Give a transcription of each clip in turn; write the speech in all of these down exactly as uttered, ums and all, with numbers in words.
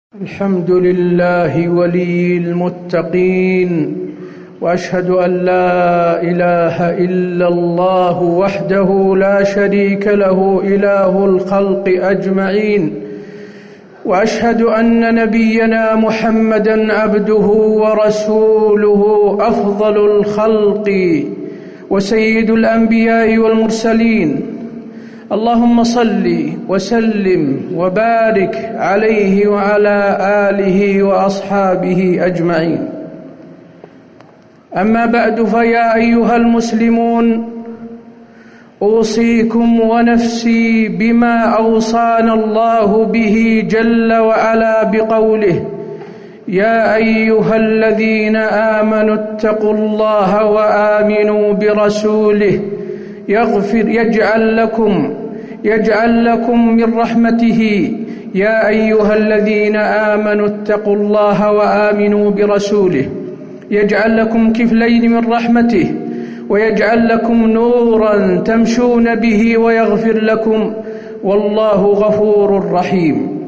الحمد لله ولي المتقين، وأشهد أن لا إله إلا الله وحده لا شريك له إله الخلق أجمعين، وأشهد أن نبينا محمدًا عبده ورسوله أفضل الخلق وسيد الأنبياء والمرسلين. اللهم صل وسلم وبارك عليه وعلى آله وأصحابه أجمعين. أما بعد، فيا أيها المسلمون، أوصيكم ونفسي بما أوصانا الله به جل وعلا بقوله: يا أيها الذين آمنوا اتقوا الله وآمنوا برسوله يغفر يجعل لكم يجعل لكم من رحمته. يا أيها الذين آمنوا اتقوا الله وآمنوا برسوله يجعل لكم كفلين من رحمته ويجعل لكم نورا تمشون به ويغفر لكم، والله غفور رحيم.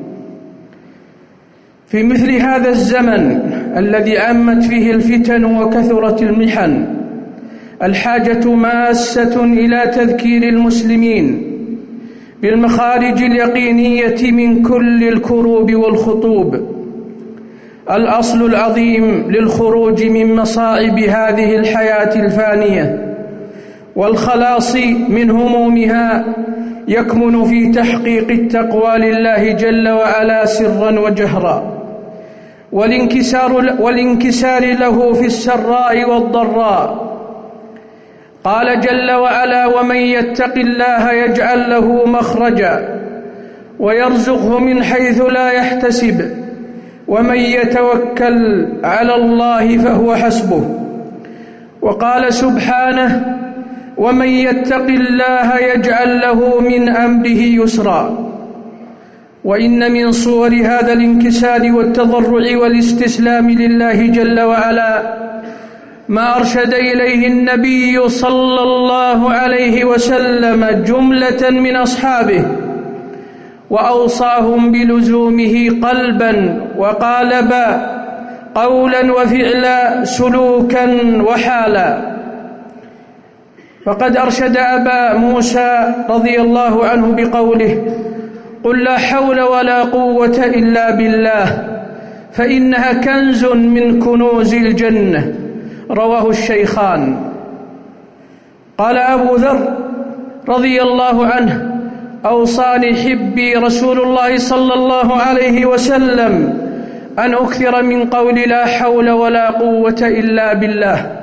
في مثل هذا الزمن الذي عمت فيه الفتن وكثرت المحن، الحاجة ماسة إلى تذكير المسلمين بالمخارج اليقينية من كل الكروب والخطوب. الأصل العظيم للخروج من مصائب هذه الحياة الفانية والخلاص من همومها يكمن في تحقيق التقوى لله جل وعلا سرا وجهرا، والانكسار, والانكسار له في السراء والضراء. قال جل وعلا: ومن يتق الله يجعل له مخرجا ويرزقه من حيث لا يحتسب ومن يتوكل على الله فهو حسبه. وقال سبحانه: ومن يتق الله يجعل له من أمره يسرا. وإن من صور هذا الانكسار والتضرع والاستسلام لله جل وعلا ما أرشد إليه النبي صلى الله عليه وسلم جملة من أصحابه، وأوصاهم بلزومه قلبا وقالبا، قولا وفعلا، سلوكا وحالا. فقد أرشد أبا موسى رضي الله عنه بقوله: قل لا حول ولا قوة إلا بالله فإنها كنز من كنوز الجنة. رواه الشيخان. قال أبو ذر رضي الله عنه: أوصاني حبي رسول الله صلى الله عليه وسلم أن أكثر من قول لا حول ولا قوة إلا بالله،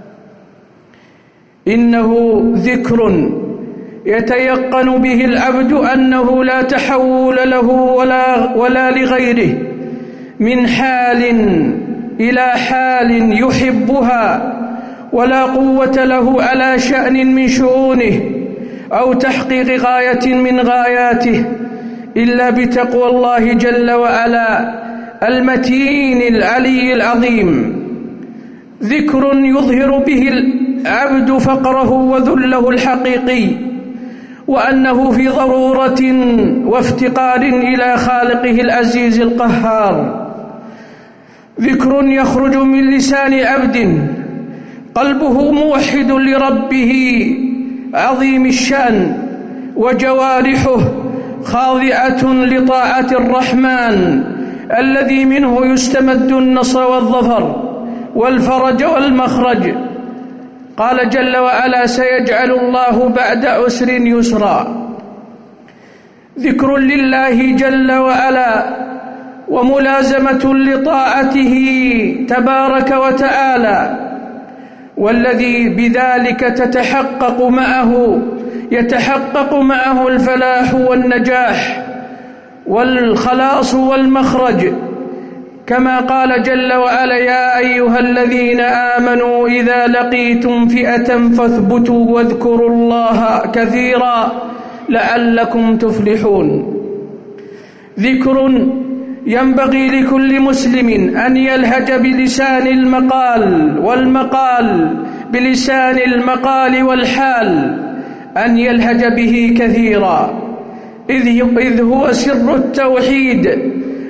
إنه ذكر يتيقن به العبد أنه لا تحول له ولا, ولا لغيره من حال إلى حال يحبها، ولا قوة له على شأن من شؤونه أو تحقيق غاية من غاياته إلا بتقوى الله جل وعلا المتين العلي العظيم. ذكر يظهر به العبد فقره وذله الحقيقي، وأنه في ضرورة وافتقار إلى خالقه العزيز القهار. ذكر يخرج من لسان عبد قلبه موحد لربه عظيم الشأن، وجوارحه خاضعة لطاعة الرحمن الذي منه يستمد النصر والظفر والفرج والمخرج. قال جل وعلا: سيجعل الله بعد عسر يسرا. ذكر لله جل وعلا وملازمة لطاعته تبارك وتعالى، والذي بذلك تتحقق معه يتحقق معه الفلاح والنجاح والخلاص والمخرج، كما قال جل وعلا: يا أيها الذين آمنوا إذا لقيتم فئة فاثبتوا واذكروا الله كثيرا لعلكم تفلحون. ذكر ينبغي لكل مسلم أن يلهج بلسان المقال والمقال بلسان المقال والحال، أن يلهج به كثيرا، إذ هو سر التوحيد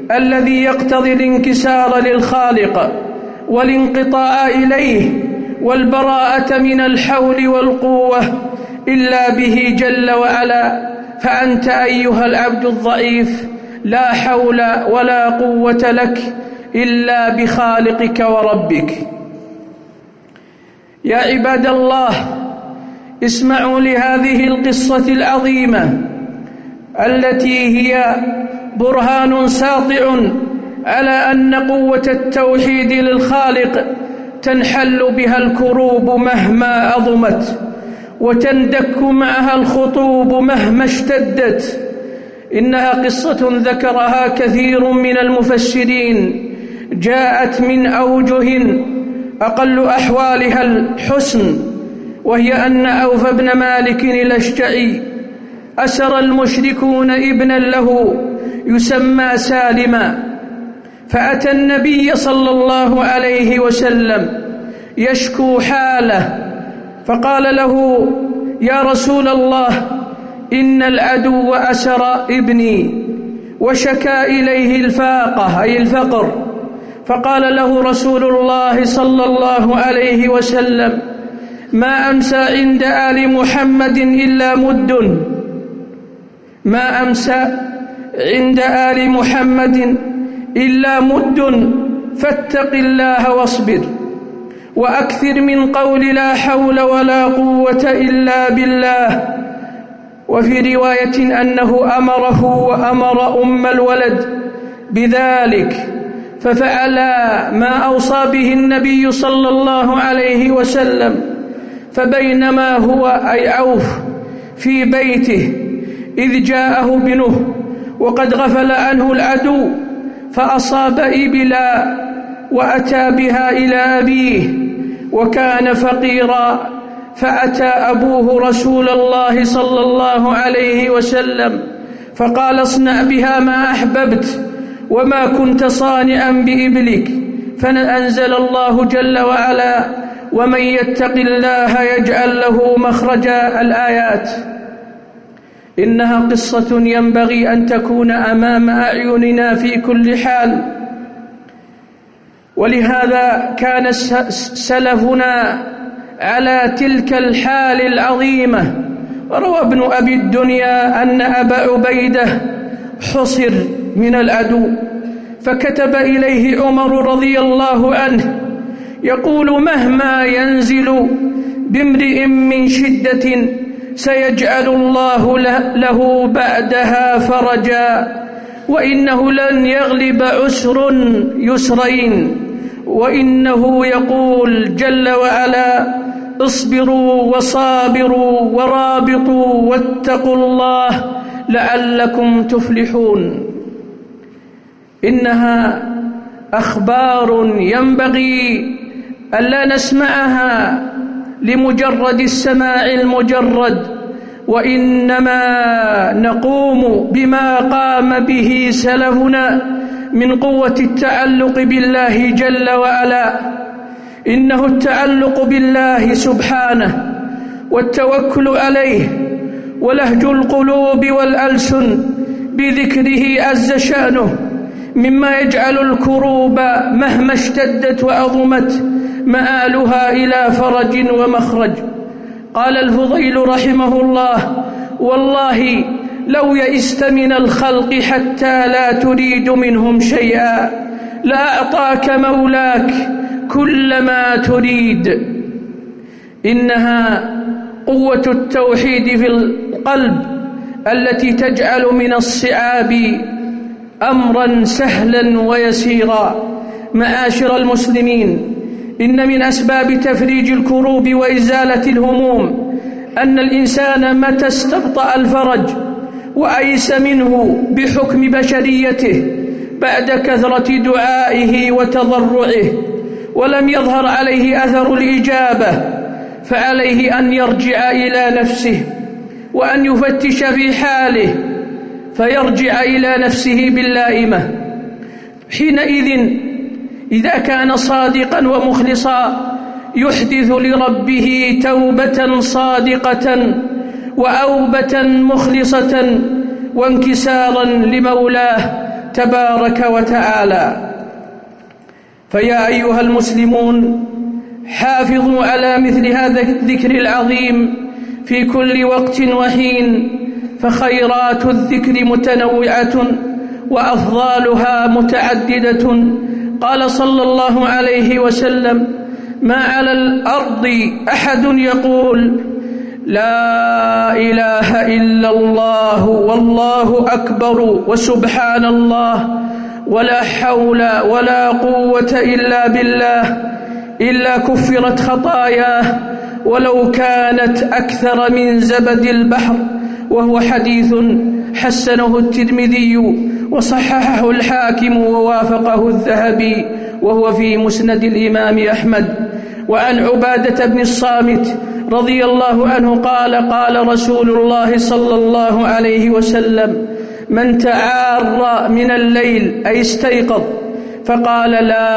الذي يقتضي الانكسار للخالق والانقطاع إليه والبراءة من الحول والقوة إلا به جل وعلا. فأنت أيها العبد الضعيف لا حول ولا قوة لك إلا بخالقك وربك. يا عباد الله، اسمعوا لهذه القصة العظيمة التي هي برهان ساطع على أن قوة التوحيد للخالق تنحل بها الكروب مهما عظمت، وتندك معها الخطوب مهما اشتدت. إنها قصة ذكرها كثير من المفسرين، جاءت من أوجه أقل أحوالها الحسن، وهي أن عوف بن مالك الأشجعي أسر المشركون ابنا له يسمى سالما، فأتى النبي صلى الله عليه وسلم يشكو حاله، فقال له: يا رسول الله، إن العدو أسر ابني وشكى إليه الفاقة أي الفقر. فقال له رسول الله صلى الله عليه وسلم: ما أمسى عند آل محمد إلا مد ما أمسى عند آل محمد إلا مد فاتق الله واصبر، وأكثر من قول لا حول ولا قوة إلا بالله. وفي رواية أنه أمره وأمر أم الولد بذلك، ففعلا ما أوصى به النبي صلى الله عليه وسلم. فبينما هو أي عوف في بيته إذ جاءه ابنه وقد غفل عنه العدو، فأصاب إبلا وأتى بها إلى أبيه، وكان فقيرا، فأتى أبوه رسول الله صلى الله عليه وسلم فقال: اصنع بها ما أحببت، وما كنت صانعا بإبلك. فأنزل الله جل وعلا: ومن يتق الله يجعل له مخرجا، الآيات. إنها قصة ينبغي أن تكون أمام أعيننا في كل حال، ولهذا كان سلفنا على تلك الحال العظيمة. روى ابن أبي الدنيا أن أبا عبيدة حصر من العدو، فكتب إليه عمر رضي الله عنه يقول: مهما ينزل بامرئ من شدة سيجعل الله له بعدها فرجا، وإنه لن يغلب عسر يسرين، وإنه يقول جل وعلا: اصبروا وصابروا ورابطوا واتقوا الله لعلكم تفلحون. إنها أخبار ينبغي ألا نسمعها لمجرد السماع المجرد، وإنما نقوم بما قام به سلفنا من قوة التعلق بالله جل وعلا. إنه التعلق بالله سبحانه والتوكل عليه ولهج القلوب والألسن بذكره عز شأنه مما يجعل الكروب مهما اشتدت وعظمت مآلها إلى فرج ومخرج. قال الفضيل رحمه الله: والله لو يئست من الخلق حتى لا تريد منهم شيئا لأعطاك مولاك كل ما تريد. إنها قوة التوحيد في القلب التي تجعل من الصعاب أمرا سهلا ويسيرا. معاشر المسلمين، إن من أسباب تفريج الكروب وإزالة الهموم أن الإنسان متى استبطأ الفرج وأيس منه بحكم بشريته بعد كثرة دعائه وتضرعه ولم يظهر عليه أثر الإجابة، فعليه أن يرجع إلى نفسه وأن يفتش في حاله فيرجع إلى نفسه باللائمة. حينئذ إذا كان صادقا ومخلصا يحدث لربه توبة صادقة وأوبة مخلصة وانكسارا لمولاه تبارك وتعالى. فيا أيها المسلمون، حافظوا على مثل هذا الذكر العظيم في كل وقت وحين، فخيرات الذكر متنوعة وأفضالها متعددة. قال صلى الله عليه وسلم: ما على الأرض أحد يقول لا إله إلا الله والله أكبر وسبحان الله ولا حول ولا قوة إلا بالله إلا كفرت خطاياه ولو كانت أكثر من زبد البحر. وهو حديث حسنه الترمذي وصححه الحاكم ووافقه الذهبي، وهو في مسند الإمام أحمد. وعن عبادة بن الصامت رضي الله عنه قال: قال رسول الله صلى الله عليه وسلم: من تعار من الليل أي استيقظ فقال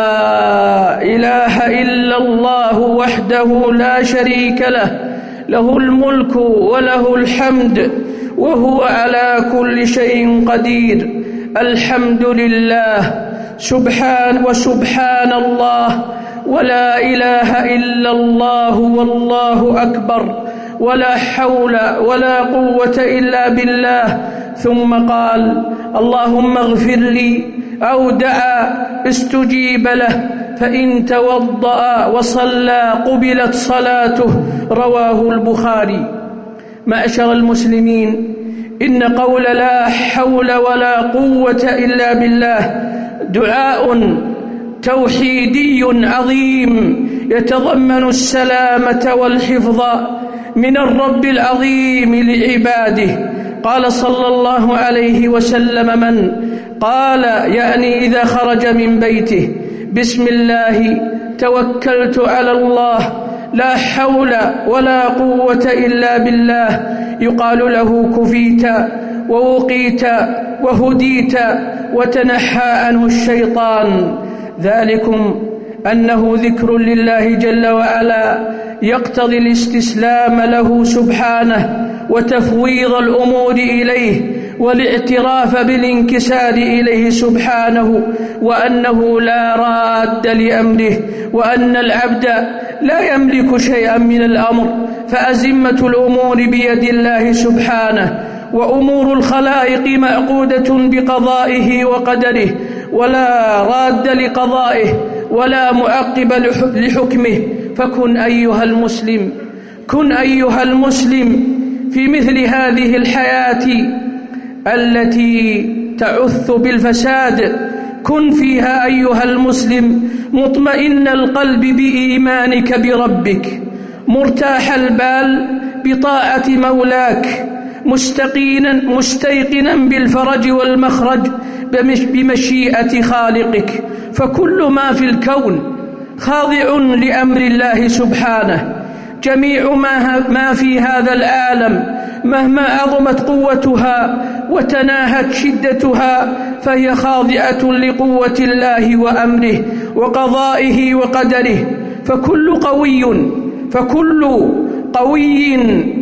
لا إله إلا الله وحده لا شريك له له الملك وله الحمد وهو على كل شيء قدير، الحمد لله سبحان وسبحان الله ولا إله إلا الله والله أكبر ولا حول ولا قوة إلا بالله، ثم قال: اللهم اغفر لي، أو دعا استجيب له، فإن توضأ وصلى قبلت صلاته. رواه البخاري. معشر المسلمين، إن قول لا حول ولا قوة إلا بالله دعاء توحيدي عظيم يتضمن السلامة والحفظ من الرب العظيم لعباده. قال صلى الله عليه وسلم: من قال يعني إذا خرج من بيته بسم الله توكلت على الله لا حول ولا قوة إلا بالله، يقال له كفيت ووقيت وهديت وتنحى عنه الشيطان. ذلكم أنه ذكر لله جل وعلا يقتضي الاستسلام له سبحانه وتفويض الأمور إليه والاعتراف بالانكسار إليه سبحانه، وأنه لا راد لأمره، وأن العبد لا يملك شيئا من الأمر، فأزمة الأمور بيد الله سبحانه، وأمور الخلائق معقودة بقضائه وقدره، ولا راد لقضائه ولا معقب لحكمه. فكن أيها المسلم كن أيها المسلم في مثل هذه الحياة التي تعث بالفساد، كن فيها أيها المسلم مطمئن القلب بإيمانك بربك، مرتاح البال بطاعة مولاك، مستقينا مستيقنا بالفرج والمخرج بمشيئة خالقك، فكل ما في الكون خاضع لأمر الله سبحانه. جميع ما في هذا العالم مهما عظمت قوتها وتناهت شدتها فهي خاضعة لقوة الله وأمره وقضائه وقدره، فكل قوي فكل قوي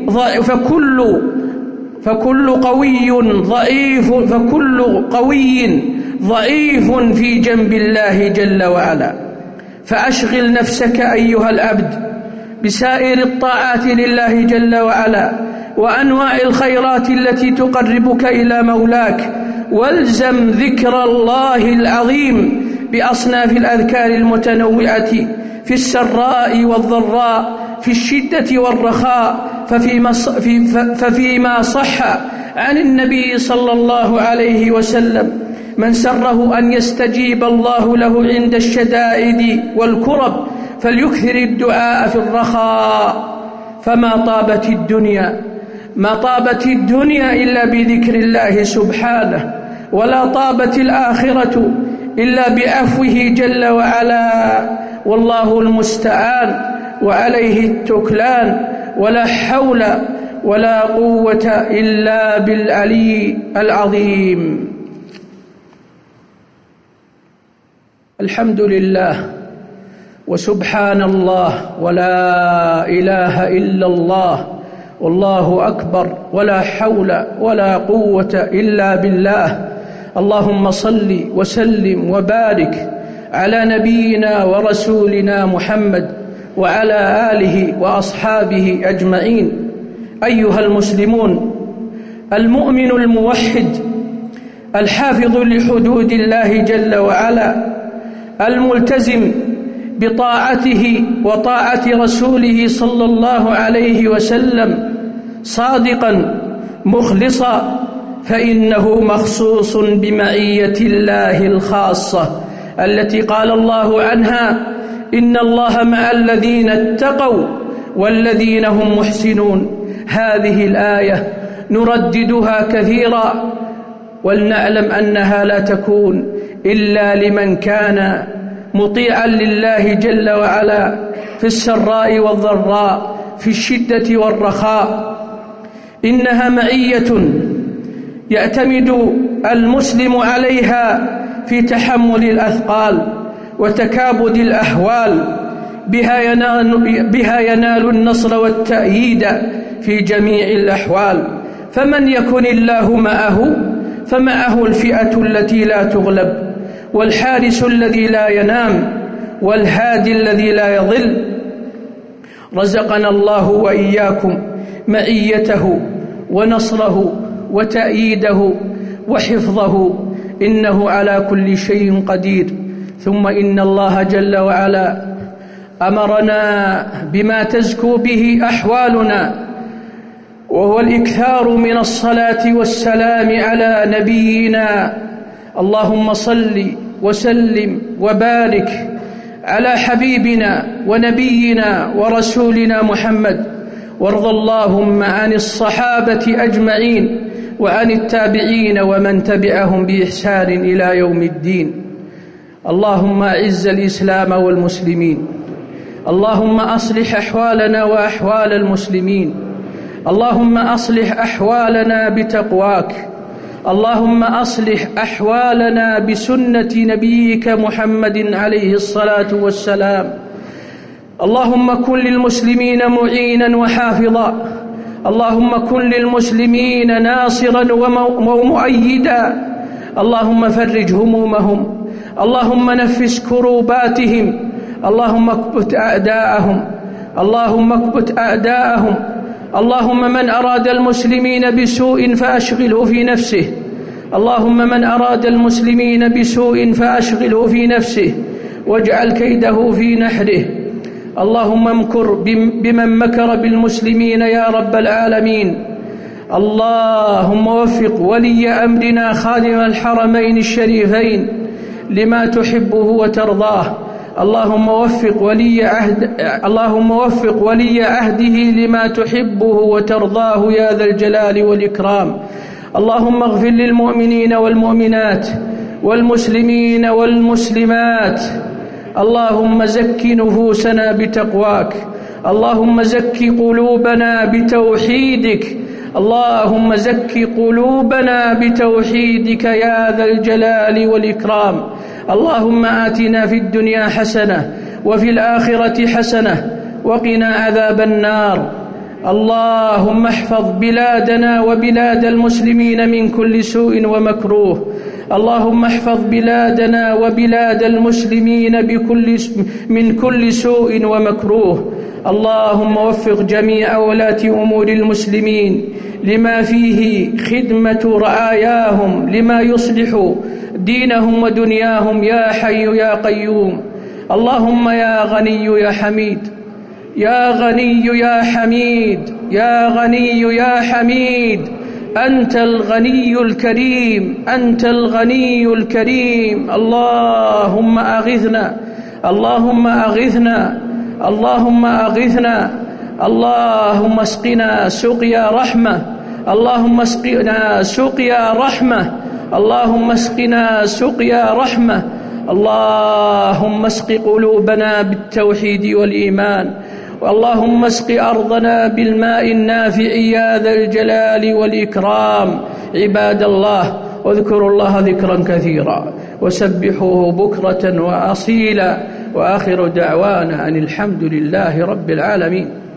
فكل فكل قوي ضعيف فكل قوي ضعيف في جنب الله جل وعلا. فأشغل نفسك أيها العبد بسائر الطاعات لله جل وعلا وأنواع الخيرات التي تقربك إلى مولاك، والزم ذكر الله العظيم بأصناف الأذكار المتنوعة في السراء والضراء، في الشدة والرخاء. ففيما, ففيما صح عن النبي صلى الله عليه وسلم: من سره أن يستجيب الله له عند الشدائد والكرب فليكثر الدعاء في الرخاء. فما طابت الدنيا ما طابت الدنيا إلا بذكر الله سبحانه، ولا طابت الآخرة إلا بعفوه جل وعلا. والله المستعان وعليه التكلان، ولا حول ولا قوة إلا بالعلي العظيم. الحمد لله وسبحان الله ولا إله إلا الله والله أكبر ولا حول ولا قوة إلا بالله. اللهم صل وسلم وبارك على نبينا ورسولنا محمد وعلى آله وأصحابه أجمعين. أيها المسلمون، المؤمن الموحد الحافظ لحدود الله جل وعلا الملتزم بطاعته وطاعة رسوله صلى الله عليه وسلم صادقا مخلصا فإنه مخصوص بمعية الله الخاصة التي قال الله عنها: إن الله مع الذين اتقوا والذين هم محسنون. هذه الآية نرددها كثيرا ولنعلم أنها لا تكون إلا لمن كان مطيعا لله جل وعلا في السراء والضراء، في الشدة والرخاء. إنها معية يعتمد المسلم عليها في تحمل الأثقال وتكابد الأحوال، بها ينال, بها ينال النصر والتأييد في جميع الأحوال. فمن يكن الله معه فمعه الفئة التي لا تغلب، والحارس الذي لا ينام، والهادي الذي لا يضل. رزقنا الله وإياكم معيته ونصره وتأييده وحفظه، إنه على كل شيء قدير. ثم إن الله جل وعلا أمرنا بما تزكو به أحوالنا، وهو الإكثار من الصلاة والسلام على نبينا. اللهم صل وسلم وبارك على حبيبنا ونبينا ورسولنا محمد، وارض اللهم عن الصحابة أجمعين وعن التابعين ومن تبعهم بإحسان إلى يوم الدين. اللهم أعز الإسلام والمسلمين، اللهم أصلح أحوالنا وأحوال المسلمين، اللهم أصلح أحوالنا بتقواك، اللهم أصلح أحوالنا بسنة نبيك محمد عليه الصلاة والسلام. اللهم كن للمسلمين معينا وحافظا، اللهم كن للمسلمين ناصرا ومؤيدا، اللهم فرج همومهم، اللهم نفس كروباتهم، اللهم اكبت أعداءهم، اللهم اكبت أعداءهم. اللهم من أراد المسلمين بسوء فأشغله في نفسه، اللهم من أراد المسلمين بسوء فأشغله في نفسه واجعل كيده في نحره. اللهم امكر بمن مكر بالمسلمين يا رب العالمين. اللهم وفق ولي أمرنا خادم الحرمين الشريفين لما تحبه وترضاه، اللهم وفق ولي عهد اللهم وفق ولي عهده لما تحبه وترضاه يا ذا الجلال والإكرام. اللهم اغفر للمؤمنين والمؤمنات والمسلمين والمسلمات. اللهم زك نفوسنا بتقواك، اللهم زك قلوبنا بتوحيدك، اللهم زك قلوبنا بتوحيدك يا ذا الجلال والإكرام. اللهم آتنا في الدنيا حسنة وفي الآخرة حسنة وقنا عذاب النار. اللهم احفظ بلادنا وبلاد المسلمين من كل سوء ومكروه، اللهم احفظ بلادنا وبلاد المسلمين بكل من كل سوء ومكروه. اللهم وفق جميع ولاة أمور المسلمين لما فيه خدمة رعاياهم، لما يصلح دينهم ودنياهم يا حي يا قيوم. اللهم يا غني يا حميد، يا غني يا حميد، يا غني يا حميد، أنت الغني الكريم، أنت الغني الكريم. اللهم أغثنا، اللهم أغثنا، اللهم أغثنا، اللهم اسقنا سقيا رحمة، اللهم اسقنا سقيا رحمة، اللهم اسقنا سقيا رحمة. اللهم اسق قلوبنا بالتوحيد والإيمان، اللهم اسق أرضنا بالماء النافع يا ذا الجلال والإكرام. عباد الله، واذكروا الله ذكرا كثيرا وسبحوه بكرة وأصيلا، وآخر دعوانا أن الحمد لله رب العالمين.